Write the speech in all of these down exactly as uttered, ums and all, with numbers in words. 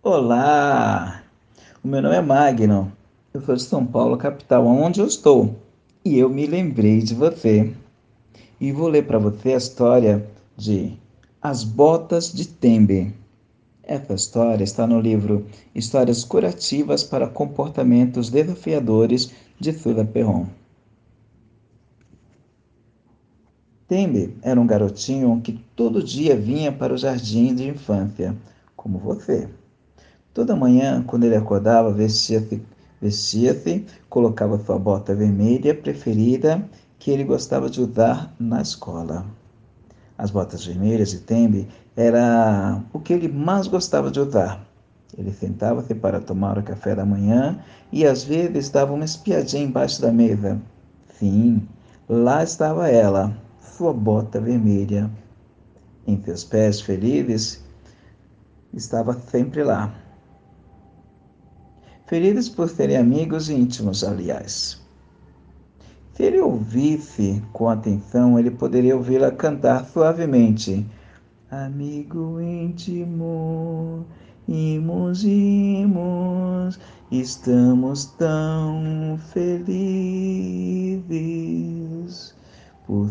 Olá, o meu nome é Magno. Eu sou de São Paulo, capital, onde eu estou. E eu me lembrei de você. E vou ler para você a história de As Botas de Tembe. Essa história está no livro Histórias Curativas para Comportamentos Desafiadores de Sula Perron. Tembe era um garotinho que todo dia vinha para o jardim de infância, como você. Toda manhã, quando ele acordava, vestia-se, vestia-se, colocava sua bota vermelha preferida que ele gostava de usar na escola. As botas vermelhas de Tembe era o que ele mais gostava de usar. Ele sentava-se para tomar o café da manhã e às vezes dava uma espiadinha embaixo da mesa. Sim, lá estava ela, sua bota vermelha. Em seus pés felizes, estava sempre lá. Felizes por serem amigos íntimos, aliás. Se ele ouvisse com atenção, ele poderia ouvi-la cantar suavemente. Amigo íntimo, imos, imos, estamos tão felizes por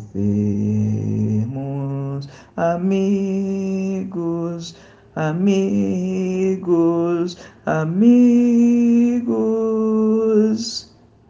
sermos amigos, amigos, amigos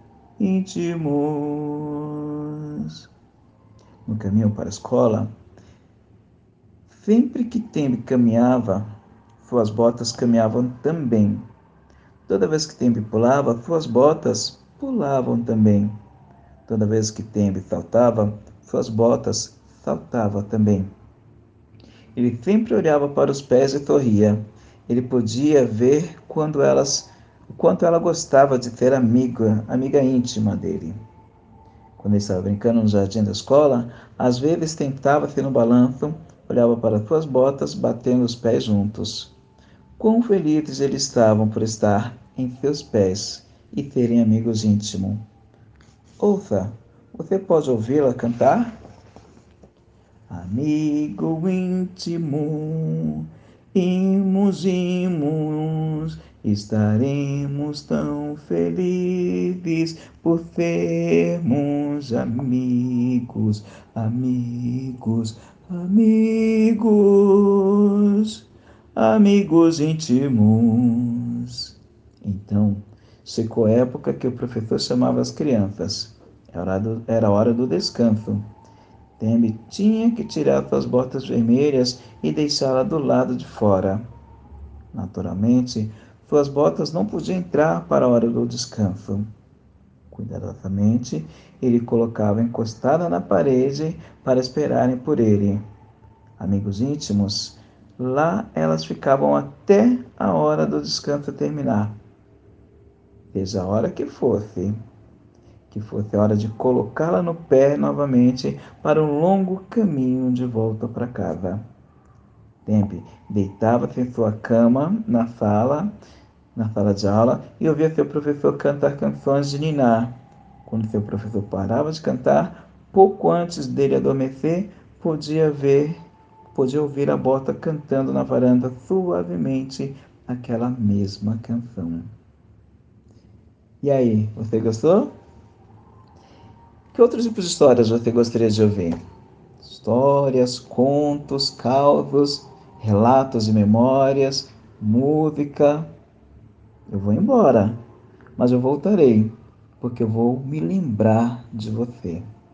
íntimos. No caminho para a escola, sempre que Tembe caminhava, suas botas caminhavam também. Toda vez que Tembe pulava, suas botas pulavam também. Toda vez que Tembe saltava, suas botas saltavam também. Ele sempre olhava para os pés e sorria. Ele podia ver quando elas, o quanto ela gostava de ser amiga, amiga íntima dele. Quando ele estava brincando no jardim da escola, às vezes tentava-se no balanço, olhava para suas botas, batendo os pés juntos. Quão felizes eles estavam por estar em seus pés e terem amigos íntimos. Ouça, você pode ouvi-la cantar? Amigo íntimo, imos, imos, estaremos tão felizes por sermos amigos, amigos, amigos, amigos íntimos. Então, chegou a época que o professor chamava as crianças. Era, do, era hora do descanso. Tembe tinha que tirar suas botas vermelhas e deixá-la do lado de fora. Naturalmente, suas botas não podiam entrar para a hora do descanso. Cuidadosamente, ele colocava encostada na parede para esperarem por ele. Amigos íntimos, lá elas ficavam até a hora do descanso terminar. Seja a hora que fosse. Que fosse a hora de colocá-la no pé novamente para um longo caminho de volta para casa. Tempe deitava-se em sua cama na sala, na sala de aula e ouvia seu professor cantar canções de niná. Quando seu professor parava de cantar, pouco antes dele adormecer, podia ver, podia ouvir a bota cantando na varanda suavemente aquela mesma canção. E aí, você gostou? Que outros tipos de histórias você gostaria de ouvir? Histórias, contos, causos, relatos e memórias, música. Eu vou embora, mas eu voltarei, porque eu vou me lembrar de você.